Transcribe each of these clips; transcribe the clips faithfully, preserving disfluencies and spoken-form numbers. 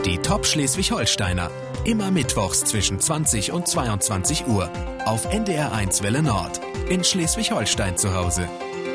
Die Top Schleswig-Holsteiner. Immer mittwochs zwischen zwanzig und zweiundzwanzig Uhr. Auf N D R eins Welle Nord. In Schleswig-Holstein zu Hause.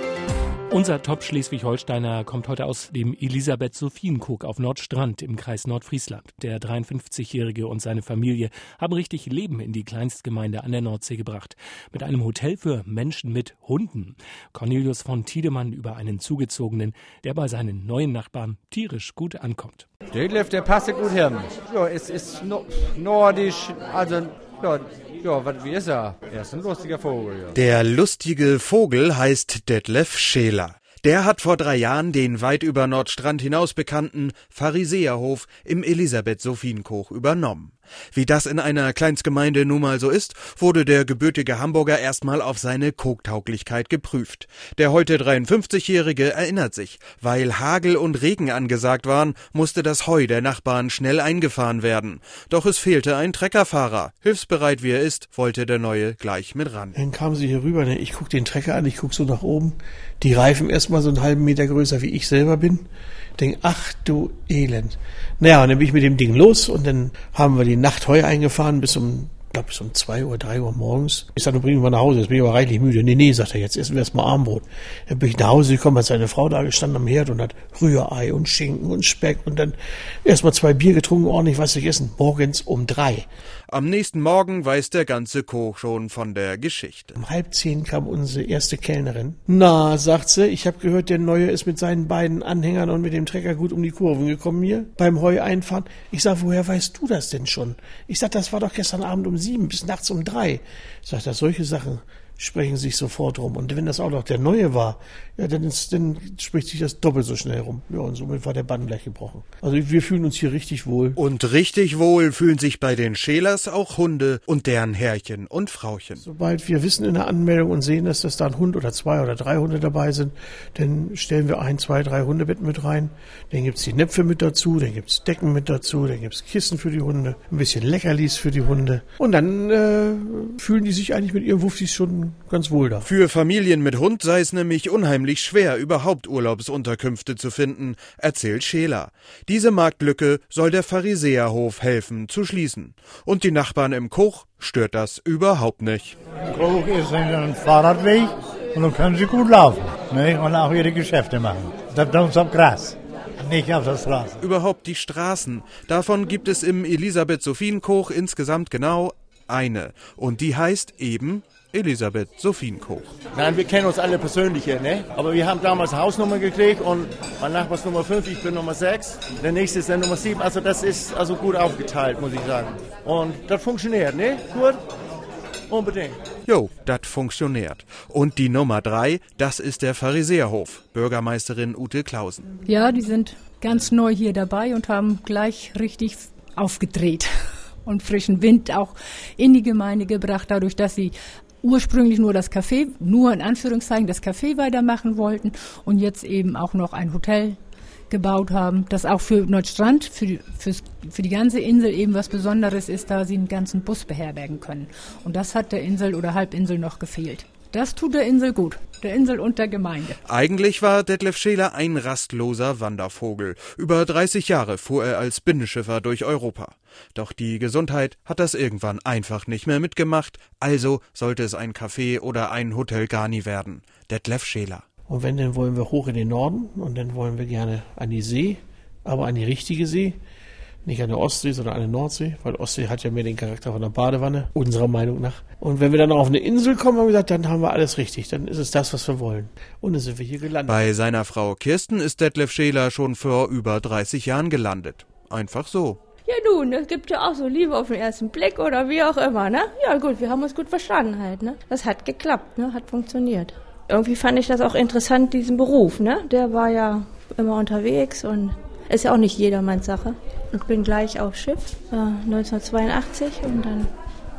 Unser Top Schleswig-Holsteiner kommt heute aus dem Elisabeth-Sophienkoog auf Nordstrand im Kreis Nordfriesland. Der dreiundfünfzigjährige und seine Familie haben richtig Leben in die Kleinstgemeinde an der Nordsee gebracht. Mit einem Hotel für Menschen mit Hunden. Cornelius von Tiedemann über einen Zugezogenen, der bei seinen neuen Nachbarn tierisch gut ankommt. Detlef, der passt gut her. Ja, es ist no- nordisch, also ja, ja, was, wie ist er? Er ist ein lustiger Vogel, ja. Der lustige Vogel heißt Detlef Scheler. Der hat vor drei Jahren den weit über Nordstrand hinaus bekannten Pharisäerhof im Elisabeth-Sophienkoog übernommen. Wie das in einer Kleinstgemeinde nun mal so ist, wurde der gebürtige Hamburger erstmal auf seine Koogtauglichkeit geprüft. Der heute dreiundfünfzigjährige erinnert sich, weil Hagel und Regen angesagt waren, musste das Heu der Nachbarn schnell eingefahren werden. Doch es fehlte ein Treckerfahrer. Hilfsbereit wie er ist, wollte der Neue gleich mit ran. Dann kamen sie hier rüber, ne? Ich guck den Trecker an, ich guck so nach oben. Die Reifen erstmal so einen halben Meter größer, wie ich selber bin. Denk, ach du Elend. Naja, und dann bin ich mit dem Ding los und dann haben wir die Nacht Heu eingefahren bis um, glaube bis um zwei Uhr, drei Uhr morgens. Ich sage, bringen wir nach Hause, jetzt bin ich aber reichlich müde. Nee, nee, sagt er, jetzt essen wir erstmal Abendbrot. Dann bin ich nach Hause gekommen, hat seine Frau da gestanden am Herd und hat Rührei und Schinken und Speck und dann erstmal zwei Bier getrunken, ordentlich was gegessen. Morgens um drei. Am nächsten Morgen weiß der ganze Koog schon von der Geschichte. Um halb zehn kam unsere erste Kellnerin. Na, sagt sie, ich habe gehört, der Neue ist mit seinen beiden Anhängern und mit dem Trecker gut um die Kurven gekommen hier beim Heu einfahren. Ich sag, woher weißt du das denn schon? Ich sag, das war doch gestern Abend um sieben bis nachts um drei. Ich sag, dass solche Sachen sprechen sich sofort rum. Und wenn das auch noch der Neue war, ja, dann, ist, dann spricht sich das doppelt so schnell rum. Ja, und somit war der Bann gleich gebrochen. Also wir fühlen uns hier richtig wohl. Und richtig wohl fühlen sich bei den Schelers auch Hunde und deren Herrchen und Frauchen. Sobald wir wissen in der Anmeldung und sehen, dass das da ein Hund oder zwei oder drei Hunde dabei sind, dann stellen wir ein, zwei, drei Hundebetten mit rein. Dann gibt's die Näpfe mit dazu, dann gibt's Decken mit dazu, dann gibt's Kissen für die Hunde, ein bisschen Leckerlis für die Hunde. Und dann äh, fühlen die sich eigentlich mit ihren Wuffis schon ganz wohl da. Für Familien mit Hund sei es nämlich unheimlich schwer, überhaupt Urlaubsunterkünfte zu finden, erzählt Scheler. Diese Marktlücke soll der Pharisäerhof helfen zu schließen. Und die Nachbarn im Koog stört das überhaupt nicht. Koog ist ein Fahrradweg und dann können sie gut laufen, ne? Und auch ihre Geschäfte machen. Das tun sie auf Gras, nicht auf der Straße. Überhaupt die Straßen. Davon gibt es im Elisabeth-Sophienkoog insgesamt genau eine. Und die heißt eben Elisabeth-Sophienkoog. Nein, wir kennen uns alle persönlich hier, ne? Aber wir haben damals Hausnummer gekriegt und mein Nachbar ist Nummer fünf, ich bin Nummer sechs. Der nächste ist der Nummer sieben. Also das ist also gut aufgeteilt, muss ich sagen. Und das funktioniert, ne? Gut? Unbedingt. Jo, das funktioniert. Und die Nummer drei, das ist der Pharisäerhof. Bürgermeisterin Ute Clausen. Ja, die sind ganz neu hier dabei und haben gleich richtig aufgedreht und frischen Wind auch in die Gemeinde gebracht, dadurch, dass sie ursprünglich nur das Café, nur in Anführungszeichen das Café weitermachen wollten und jetzt eben auch noch ein Hotel gebaut haben, das auch für Nordstrand, für die, für's, für die ganze Insel eben was Besonderes ist, da sie einen ganzen Bus beherbergen können. Und das hat der Insel oder Halbinsel noch gefehlt. Das tut der Insel gut, der Insel und der Gemeinde. Eigentlich war Detlef Scheler ein rastloser Wandervogel. Über dreißig Jahre fuhr er als Binnenschiffer durch Europa. Doch die Gesundheit hat das irgendwann einfach nicht mehr mitgemacht, also sollte es ein Café oder ein Hotel gar nie werden. Detlef Scheler. Und wenn, dann wollen wir hoch in den Norden und dann wollen wir gerne an die See, aber an die richtige See. Nicht an der Ostsee, sondern an der Nordsee, weil Ostsee hat ja mehr den Charakter von einer Badewanne, unserer Meinung nach. Und wenn wir dann auf eine Insel kommen, haben wir gesagt, dann haben wir alles richtig, dann ist es das, was wir wollen. Und dann sind wir hier gelandet. Bei seiner Frau Kirsten ist Detlef Scheler schon vor über dreißig Jahren gelandet. Einfach so. Ja du, ne, es gibt ja auch so Liebe auf den ersten Blick oder wie auch immer, ne? Ja gut, wir haben uns gut verstanden halt, ne? Das hat geklappt, ne? Hat funktioniert. Irgendwie fand ich das auch interessant, diesen Beruf, ne? Der war ja immer unterwegs und ist ja auch nicht jedermanns Sache. Ich bin gleich auf Schiff, äh, neunzehnhundertzweiundachtzig und dann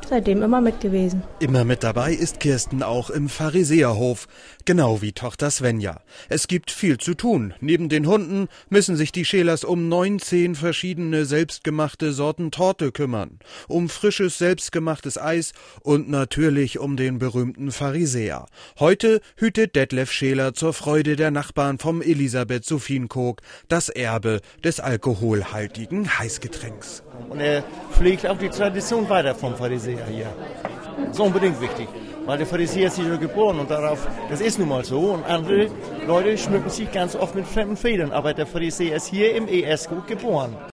seitdem immer mit gewesen. Immer mit dabei ist Kirsten auch im Pharisäerhof, genau wie Tochter Svenja. Es gibt viel zu tun. Neben den Hunden müssen sich die Schelers um neunzehn verschiedene selbstgemachte Sorten Torte kümmern, um frisches selbstgemachtes Eis und natürlich um den berühmten Pharisäer. Heute hütet Detlef Scheler zur Freude der Nachbarn vom Elisabeth-Sophienkog das Erbe des alkoholhaltigen Heißgetränks. Und er pflegt auch die Tradition weiter vom Pharisäer hier. Das ist unbedingt wichtig, weil der Pharisäer ist hier geboren und darauf, das ist nun mal so. Und andere Leute schmücken sich ganz oft mit fremden Federn, aber der Pharisäer ist hier im E S gut geboren.